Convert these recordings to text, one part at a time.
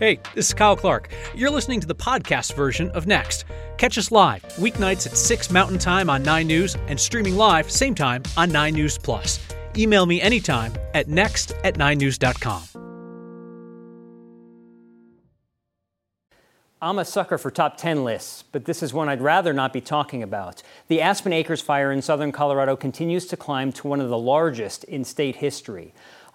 Hey, this is Kyle Clark. You're listening to the podcast version of Next. Catch us live, weeknights at 6 Mountain Time on 9 News and streaming live same time on 9 News Plus. Email me anytime at next@9news.com. I'm a sucker for top 10 lists, but this is one I'd rather not be talking about. The Aspen Acres fire in southern Colorado continues to climb to one of the largest in state history.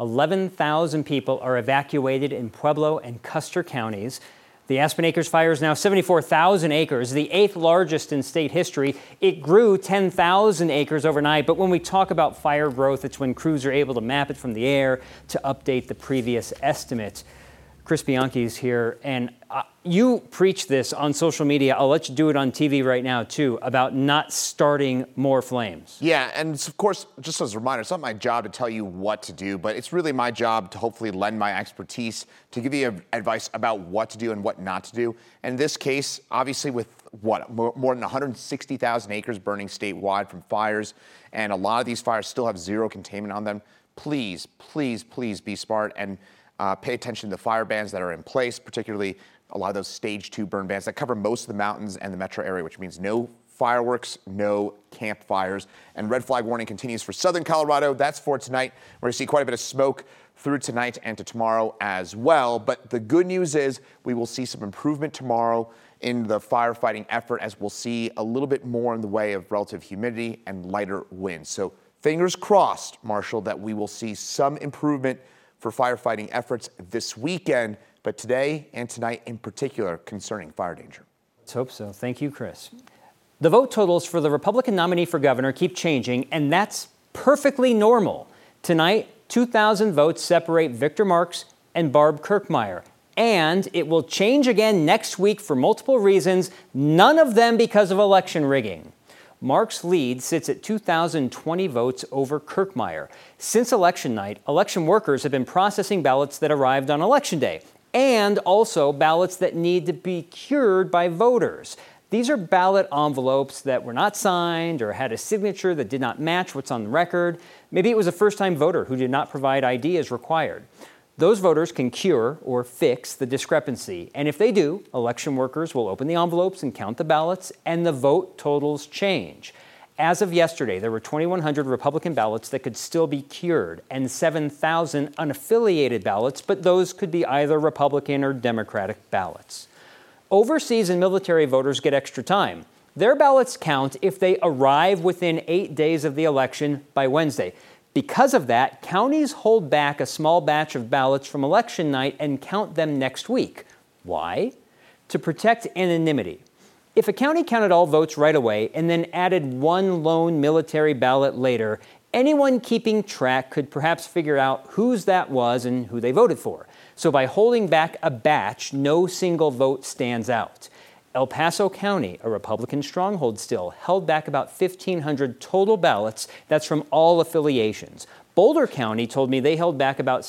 11,000 people are evacuated in Pueblo and Custer counties. The Aspen Acres fire is now 74,000 acres, the 8th largest in state history. It grew 10,000 acres overnight, but when we talk about fire growth, it's when crews are able to map it from the air to update the previous estimates. Chris Bianchi is here, and you preach this on social media. I'll let you do it on TV right now, too, about not starting more flames. Yeah, and of course, just as a reminder, it's not my job to tell you what to do, but it's really my job to hopefully lend my expertise to give you advice about what to do and what not to do. In this case, obviously with more than 160,000 acres burning statewide from fires, and a lot of these fires still have zero containment on them, please, please, please be smart and pay attention to the fire bans that are in place, particularly a lot of those stage 2 burn bans that cover most of the mountains and the metro area, which means no fireworks, no campfires. And red flag warning continues for southern Colorado. That's for tonight. We're going to see quite a bit of smoke through tonight and to tomorrow as well. But the good news is we will see some improvement tomorrow in the firefighting effort, as we'll see a little bit more in the way of relative humidity and lighter winds. So fingers crossed, Marshall, that we will see some improvement for firefighting efforts this weekend, but today and tonight in particular concerning fire danger. Let's hope so. Thank you, Chris. The vote totals for the Republican nominee for governor keep changing, and that's perfectly normal. Tonight, 2,000 votes separate Victor Marx and Barb Kirkmeyer, and it will change again next week for multiple reasons, none of them because of election rigging. Mark's lead sits at 2,020 votes over Kirkmeyer. Since election night, election workers have been processing ballots that arrived on Election Day, and also ballots that need to be cured by voters. These are ballot envelopes that were not signed or had a signature that did not match what's on the record. Maybe it was a first-time voter who did not provide ID as required. Those voters can cure or fix the discrepancy, and if they do, election workers will open the envelopes and count the ballots, and the vote totals change. As of yesterday, there were 2,100 Republican ballots that could still be cured, and 7,000 unaffiliated ballots, but those could be either Republican or Democratic ballots. Overseas and military voters get extra time. Their ballots count if they arrive within 8 days of the election by Wednesday. Because of that, counties hold back a small batch of ballots from election night and count them next week. Why? To protect anonymity. If a county counted all votes right away and then added one lone military ballot later, anyone keeping track could perhaps figure out whose that was and who they voted for. So by holding back a batch, no single vote stands out. El Paso County, a Republican stronghold still, held back about 1,500 total ballots. That's from all affiliations. Boulder County told me they held back about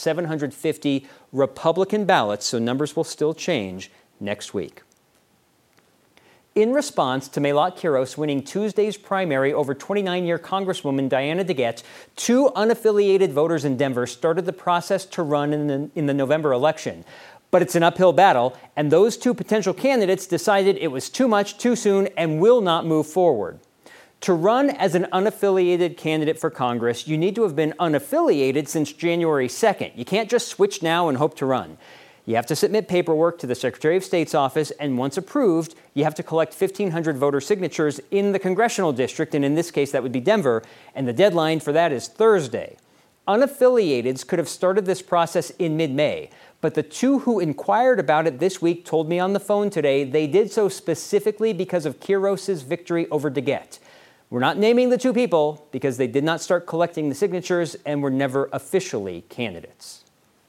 750 Republican ballots, so numbers will still change next week. In response to Maylot Quiros winning Tuesday's primary over 29-year Congresswoman Diana DeGette, 2 unaffiliated voters in Denver started the process to run in the November election. But it's an uphill battle, and those 2 potential candidates decided it was too much, too soon, and will not move forward. To run as an unaffiliated candidate for Congress, you need to have been unaffiliated since January 2nd. You can't just switch now and hope to run. You have to submit paperwork to the Secretary of State's office, and once approved, you have to collect 1,500 voter signatures in the congressional district, and in this case, that would be Denver, and the deadline for that is Thursday. Unaffiliateds could have started this process in mid-May, but the 2 who inquired about it this week told me on the phone today they did so specifically because of Quiros' victory over DeGette. We're not naming the 2 people because they did not start collecting the signatures and were never officially candidates.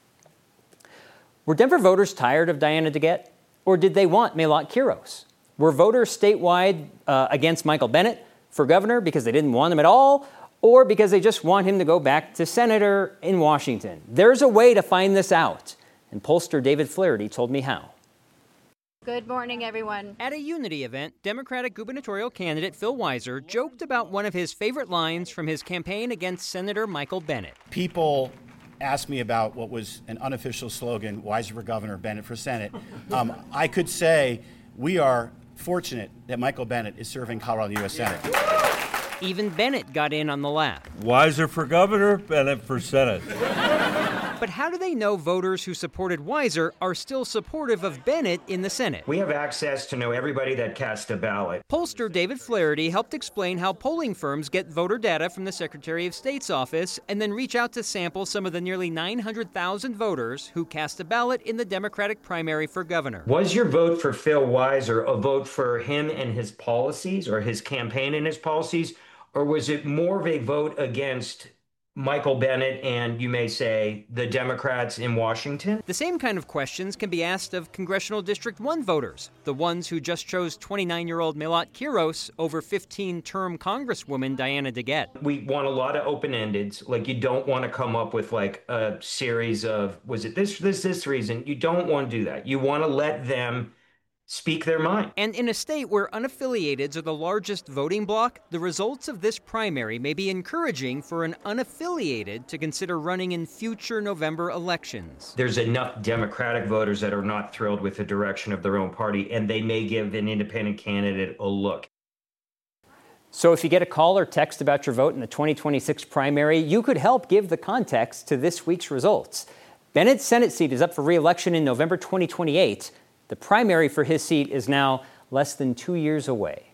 Were Denver voters tired of Diana DeGette, or did they want Maylot Quiros? Were voters statewide against Michael Bennet for governor because they didn't want him at all, or because they just want him to go back to senator in Washington? There's a way to find this out, and pollster David Flaherty told me how. Good morning, everyone. At a Unity event, Democratic gubernatorial candidate Phil Weiser joked about one of his favorite lines from his campaign against Senator Michael Bennet. People asked me about what was an unofficial slogan, Wiser for Governor, Bennet for Senate, I could say we are fortunate that Michael Bennet is serving Colorado U.S. Senate. Even Bennet got in on the laugh. Wiser for governor, Bennet for Senate. But how do they know voters who supported Wiser are still supportive of Bennet in the Senate? We have access to know everybody that cast a ballot. Pollster David Flaherty helped explain how polling firms get voter data from the Secretary of State's office and then reach out to sample some of the nearly 900,000 voters who cast a ballot in the Democratic primary for governor. Was your vote for Phil Weiser a vote for him and his policies, or his campaign and his policies, or was it more of a vote against Michael Bennet and, you may say, the Democrats in Washington? The same kind of questions can be asked of Congressional District 1 voters, the ones who just chose 29-year-old Milat Kiros over 15-term Congresswoman Diana DeGette. We want a lot of open-endeds. Like, you don't want to come up with, like, a series of, was it this reason? You don't want to do that. You want to let them speak their mind. And in a state where unaffiliateds are the largest voting bloc, the results of this primary may be encouraging for an unaffiliated to consider running in future November elections. There's enough Democratic voters that are not thrilled with the direction of their own party, and they may give an independent candidate a look. So if you get a call or text about your vote in the 2026 primary, you could help give the context to this week's results. Bennett's Senate seat is up for re-election in November 2028. The primary for his seat is now less than 2 years away.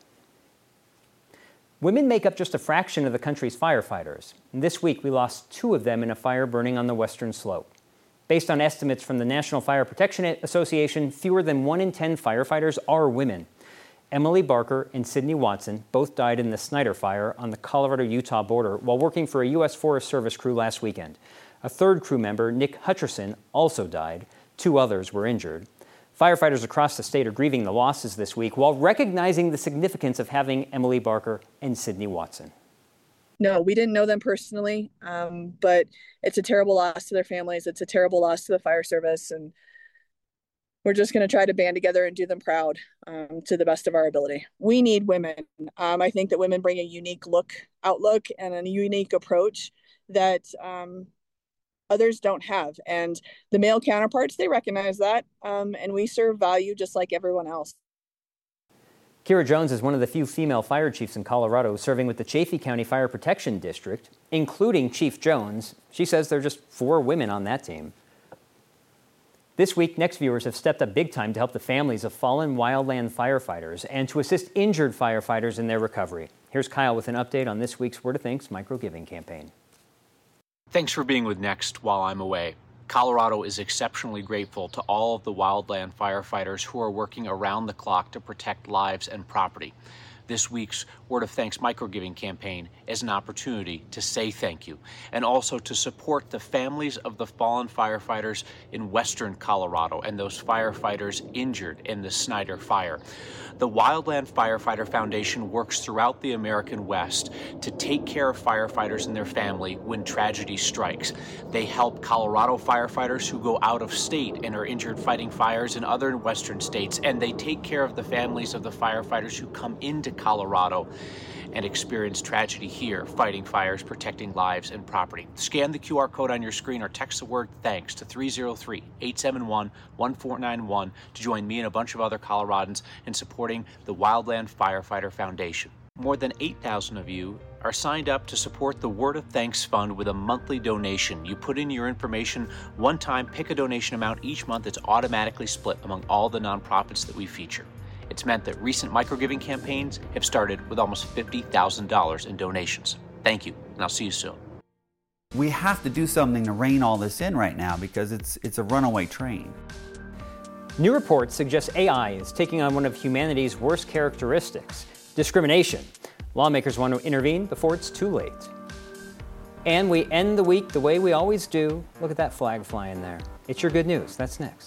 Women make up just a fraction of the country's firefighters. And this week, we lost 2 of them in a fire burning on the Western Slope. Based on estimates from the National Fire Protection Association, fewer than 1 in 10 firefighters are women. Emily Barker and Sydney Watson both died in the Snyder Fire on the Colorado-Utah border while working for a U.S. Forest Service crew last weekend. A third crew member, Nick Hutcherson, also died. 2 others were injured. Firefighters across the state are grieving the losses this week while recognizing the significance of having Emily Barker and Sydney Watson. No, we didn't know them personally, but it's a terrible loss to their families. It's a terrible loss to the fire service, and we're just going to try to band together and do them proud to the best of our ability. We need women. I think that women bring a unique outlook, and a unique approach that others don't have. And the male counterparts, they recognize that. And we serve value just like everyone else. Kira Jones is one of the few female fire chiefs in Colorado serving with the Chaffee County Fire Protection District, including Chief Jones. She says there are just 4 women on that team. This week, Next viewers have stepped up big time to help the families of fallen wildland firefighters and to assist injured firefighters in their recovery. Here's Kyle with an update on this week's Word of Thanks micro-giving campaign. Thanks for being with Next while I'm away. Colorado is exceptionally grateful to all of the wildland firefighters who are working around the clock to protect lives and property. This week's Word of Thanks micro-giving campaign is an opportunity to say thank you and also to support the families of the fallen firefighters in western Colorado and those firefighters injured in the Snyder Fire. The Wildland Firefighter Foundation works throughout the American West to take care of firefighters and their family when tragedy strikes. They help Colorado firefighters who go out of state and are injured fighting fires in other western states, and they take care of the families of the firefighters who come into Colorado and experience tragedy here, fighting fires, protecting lives and property. Scan the QR code on your screen or text the word THANKS to 303-871-1491 to join me and a bunch of other Coloradans in supporting the Wildland Firefighter Foundation. More than 8,000 of you are signed up to support the Word of Thanks Fund with a monthly donation. You put in your information one time, pick a donation amount each month that's automatically split among all the nonprofits that we feature. It's meant that recent micro-giving campaigns have started with almost $50,000 in donations. Thank you, and I'll see you soon. We have to do something to rein all this in right now because it's a runaway train. New reports suggest AI is taking on one of humanity's worst characteristics, discrimination. Lawmakers want to intervene before it's too late. And we end the week the way we always do. Look at that flag flying there. It's your good news. That's next.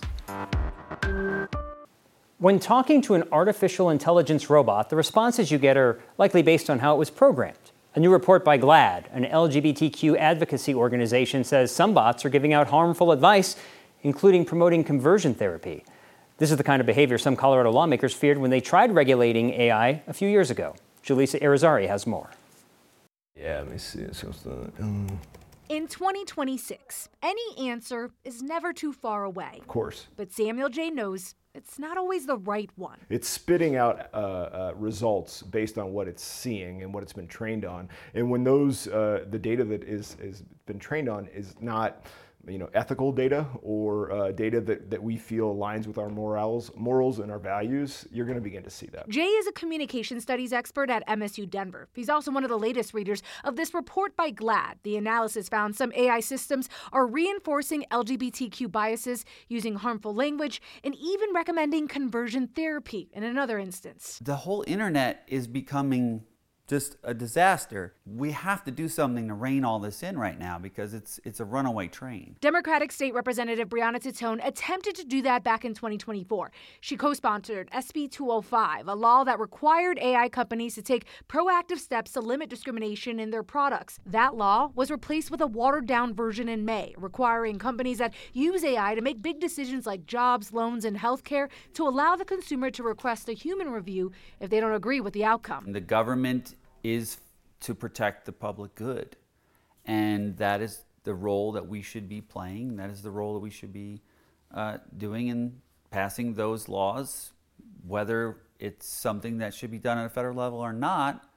When talking to an artificial intelligence robot, the responses you get are likely based on how it was programmed. A new report by GLAAD, an LGBTQ advocacy organization, says some bots are giving out harmful advice, including promoting conversion therapy. This is the kind of behavior some Colorado lawmakers feared when they tried regulating AI a few years ago. Julissa Irizarry has more. Yeah, let me see something. In 2026, any answer is never too far away. Of course. But Samuel J. knows it's not always the right one. It's spitting out results based on what it's seeing and what it's been trained on. And when those, the data that is been trained on is not, ethical data or data that we feel aligns with our morals and our values, you're going to begin to see that. Jay is a communication studies expert at MSU Denver. He's also one of the latest readers of this report by GLAAD. The analysis found some AI systems are reinforcing LGBTQ biases, using harmful language, and even recommending conversion therapy in another instance. The whole internet is becoming just a disaster. We have to do something to rein all this in right now because it's a runaway train. Democratic State Representative Brianna Titone attempted to do that back in 2024. She co-sponsored SB 205, a law that required AI companies to take proactive steps to limit discrimination in their products. That law was replaced with a watered-down version in May, requiring companies that use AI to make big decisions like jobs, loans, and healthcare to allow the consumer to request a human review if they don't agree with the outcome. The government is to protect the public good. And that is the role that we should be playing. That is the role that we should be doing in passing those laws, whether it's something that should be done at a federal level or not.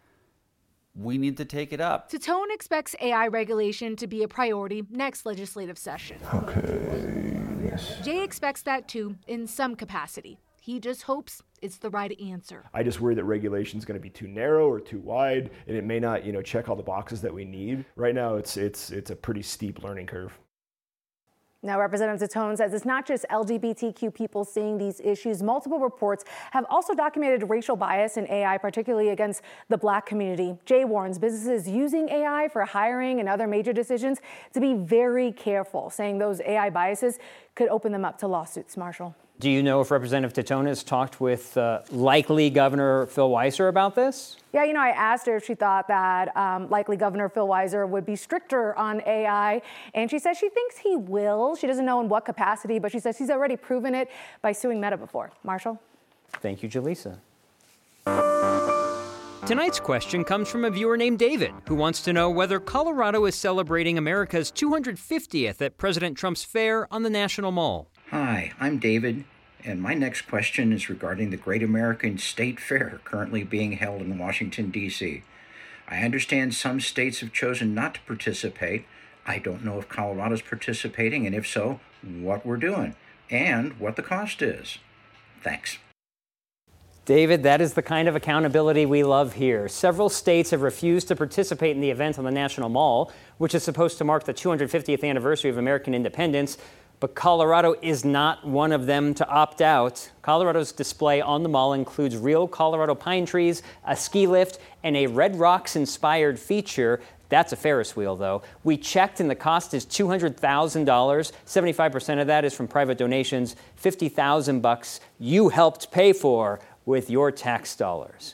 We need to take it up. Titone expects AI regulation to be a priority next legislative session. Okay. Yes. Jay expects that too, in some capacity. He just hopes it's the right answer. I just worry that regulation is going to be too narrow or too wide, and it may not, check all the boxes that we need. Right now, it's a pretty steep learning curve. Now, Representative Titone says it's not just LGBTQ people seeing these issues. Multiple reports have also documented racial bias in AI, particularly against the Black community. Jay warns businesses using AI for hiring and other major decisions to be very careful, saying those AI biases could open them up to lawsuits. Marshall. Do you know if Representative Titone has talked with likely Governor Phil Weiser about this? Yeah, I asked her if she thought that likely Governor Phil Weiser would be stricter on AI, and she says she thinks he will. She doesn't know in what capacity, but she says he's already proven it by suing Meta before. Marshall? Thank you, Jaleesa. Tonight's question comes from a viewer named David, who wants to know whether Colorado is celebrating America's 250th at President Trump's fair on the National Mall. Hi, I'm David, and my next question is regarding the Great American State Fair currently being held in Washington, D.C. I understand some states have chosen not to participate. I don't know if Colorado's participating, and if so, what we're doing, and what the cost is. Thanks. David, that is the kind of accountability we love here. Several states have refused to participate in the event on the National Mall, which is supposed to mark the 250th anniversary of American independence. But Colorado is not one of them to opt out. Colorado's display on the mall includes real Colorado pine trees, a ski lift, and a Red Rocks-inspired feature. That's a Ferris wheel, though. We checked, and the cost is $200,000. 75% of that is from private donations. $50,000 you helped pay for with your tax dollars.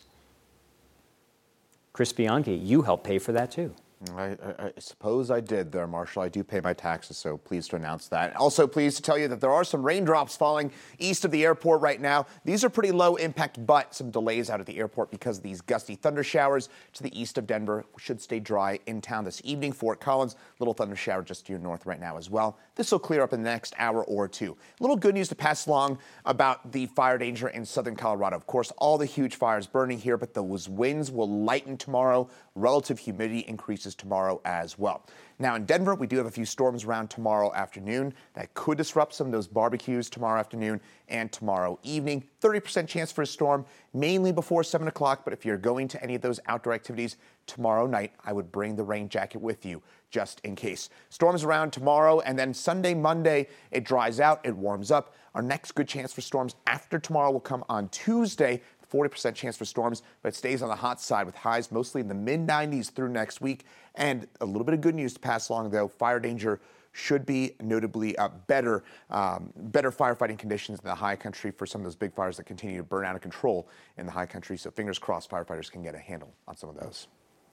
Chris Bianchi, you helped pay for that, too. I suppose I did there, Marshall. I do pay my taxes, so pleased to announce that. Also pleased to tell you that there are some raindrops falling east of the airport right now. These are pretty low impact, but some delays out at the airport because of these gusty thunder showers to the east of Denver. We should stay dry in town this evening. Fort Collins, little thunder shower just to your north right now as well. This will clear up in the next hour or two. A little good news to pass along about the fire danger in southern Colorado. Of course, all the huge fires burning here, but those winds will lighten tomorrow. Relative humidity increases tomorrow as well. Now in Denver, we do have a few storms around tomorrow afternoon that could disrupt some of those barbecues tomorrow afternoon and tomorrow evening. 30% chance for a storm, mainly before 7 o'clock. But if you're going to any of those outdoor activities tomorrow night, I would bring the rain jacket with you just in case. Storms around tomorrow, and then Sunday, Monday, it dries out, it warms up. Our next good chance for storms after tomorrow will come on Tuesday. 40% chance for storms, but it stays on the hot side with highs mostly in the mid-90s through next week. And a little bit of good news to pass along, though. Fire danger should be notably better firefighting conditions in the high country for some of those big fires that continue to burn out of control in the high country. So fingers crossed firefighters can get a handle on some of those.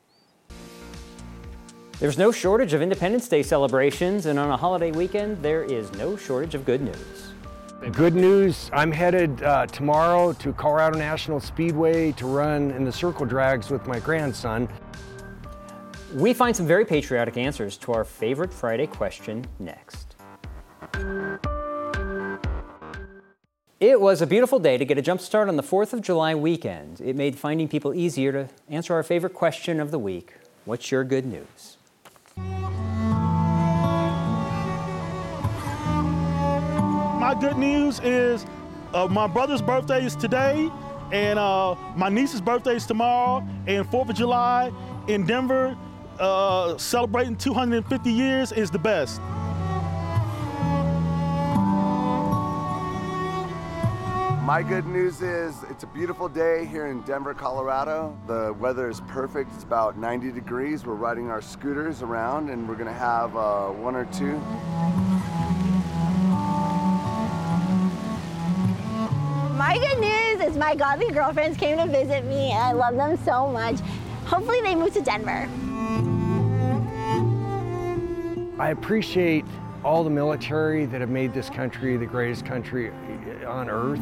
There's no shortage of Independence Day celebrations, and on a holiday weekend, there is no shortage of good news. Good news, I'm headed tomorrow to Colorado National Speedway to run in the circle drags with my grandson. We find some very patriotic answers to our favorite Friday question next. It was a beautiful day to get a jump start on the 4th of July weekend. It made finding people easier to answer our favorite question of the week. What's your good news? My good news is my brother's birthday is today, and my niece's birthday is tomorrow, and 4th of July in Denver, celebrating 250 years is the best. My good news is it's a beautiful day here in Denver, Colorado. The weather is perfect. It's about 90 degrees. We're riding our scooters around, and we're gonna have one or two. My good news is my godly girlfriends came to visit me, and I love them so much. Hopefully they move to Denver. I appreciate all the military that have made this country the greatest country on earth.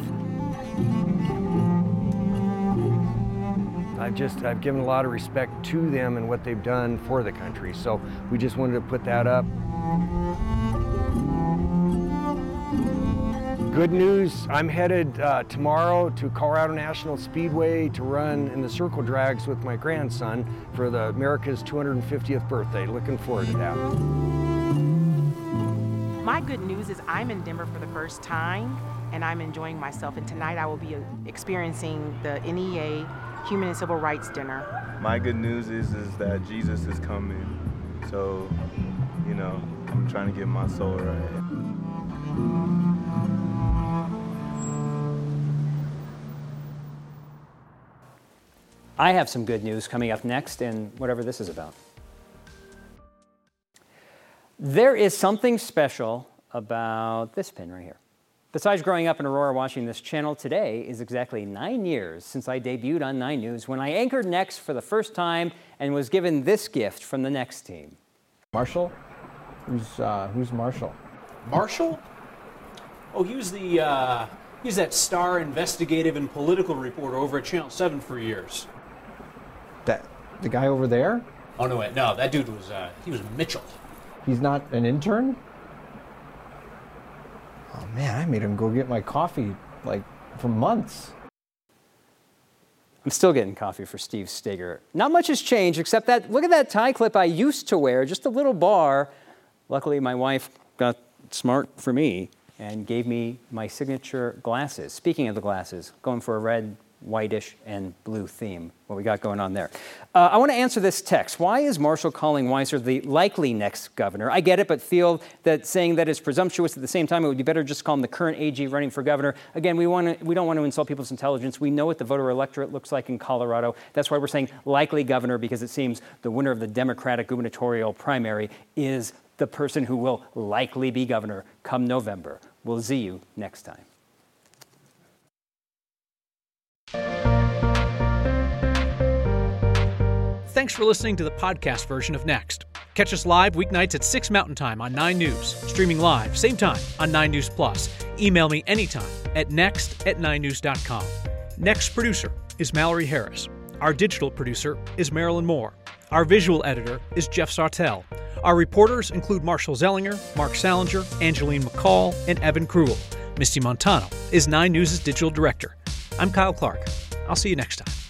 I've given a lot of respect to them and what they've done for the country. So we just wanted to put that up. Good news, I'm headed tomorrow to Colorado National Speedway to run in the circle drags with my grandson for the America's 250th birthday. Looking forward to that. My good news is I'm in Denver for the first time and I'm enjoying myself, and tonight I will be experiencing the NEA Human and Civil Rights Dinner. My good news is that Jesus is coming, so, you know, I'm trying to get my soul right. I have some good news coming up next in whatever this is about. There is something special about this pin right here. Besides growing up in Aurora watching this channel, today is exactly 9 years since I debuted on 9 News when I anchored Next for the first time and was given this gift from the Next team. Marshall? Who's Marshall? Marshall? Oh, he was that star investigative and political reporter over at Channel 7 for years. The guy over there? Oh, no, that dude was, he was Mitchell. He's not an intern? Oh man, I made him go get my coffee, like, for months. I'm still getting coffee for Steve Steger. Not much has changed except that, look at that tie clip I used to wear, just a little bar. Luckily, my wife got smart for me and gave me my signature glasses. Speaking of the glasses, going for a red, whitish, and blue theme, what we got going on there. I want to answer this text. Why is Marshall calling Weiser the likely next governor? I get it, but feel that saying that is presumptuous. At the same time, it would be better just call him the current AG running for governor. Again, we don't want to insult people's intelligence. We know what the voter electorate looks like in Colorado. That's why we're saying likely governor, because it seems the winner of the Democratic gubernatorial primary is the person who will likely be governor come November. We'll see you next time. Thanks for listening to the podcast version of Next. Catch us live weeknights at 6 Mountain Time on 9 News. Streaming live, same time, on 9 News Plus. Email me anytime at next@9news.com. Next producer is Mallory Harris. Our digital producer is Marilyn Moore. Our visual editor is Jeff Sartell. Our reporters include Marshall Zellinger, Mark Salinger, Angeline McCall, and Evan Krugel. Misty Montano is 9 News' digital director. I'm Kyle Clark. I'll see you next time.